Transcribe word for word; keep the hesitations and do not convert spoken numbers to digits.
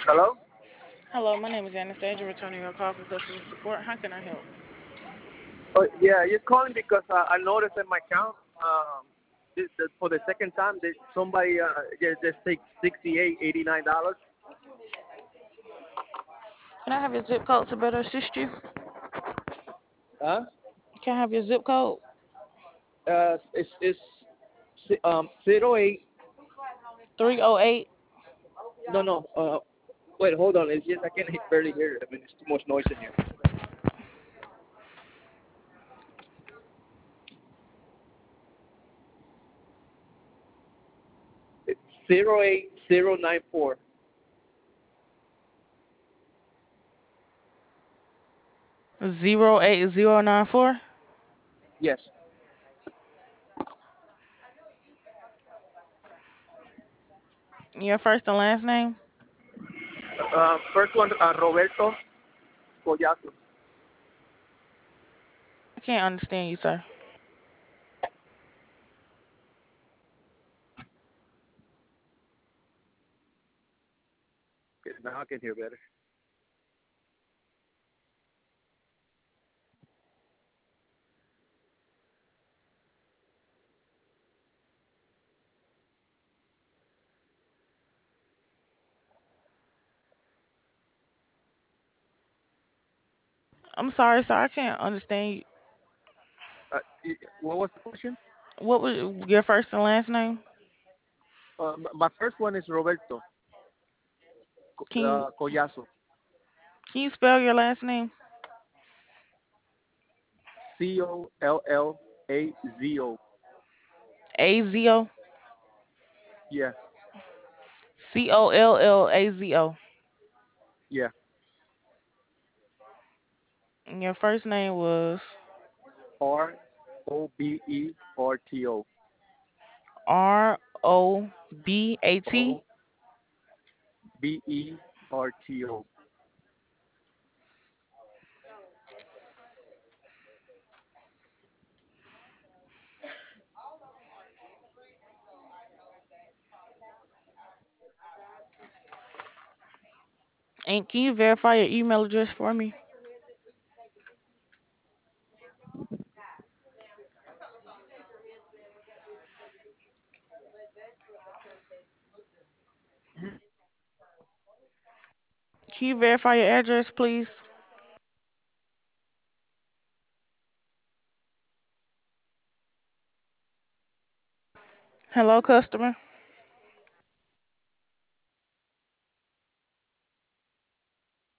Hello? Hello, my name is Anastasia, returning your call for customer support. How can I help? Oh, yeah, you're calling because uh, I noticed in my account um, this, the, for the second time that somebody uh, just, just takes sixty-eight, eighty-nine dollars. Can I have your zip code to better assist you? Huh? Can I have your zip code? Uh, it's it's si- um zero eight. three oh eight. No, no. Uh, wait, hold on. It's just I can barely hear it. I mean, it's too much noise in here. It's zero eight zero nine four. zero eight zero nine four. Yes. Your first and last name? Uh, first one, uh, Roberto Collazo. I can't understand you, sir. Okay, now I can hear better. I'm sorry, sir. I can't understand you. Uh, y- what was the question? What was your first and last name? Uh, m- my first one is Roberto Can Co- you uh, Collazo. can you spell your last name? C O L L A Z O. A Z O. Yeah, C O L L A Z O. yeah. And your first name was R O B E R T O. R O B A T. O B E R T O. And can you verify your email address for me? Can you verify your address, please? Hello, customer.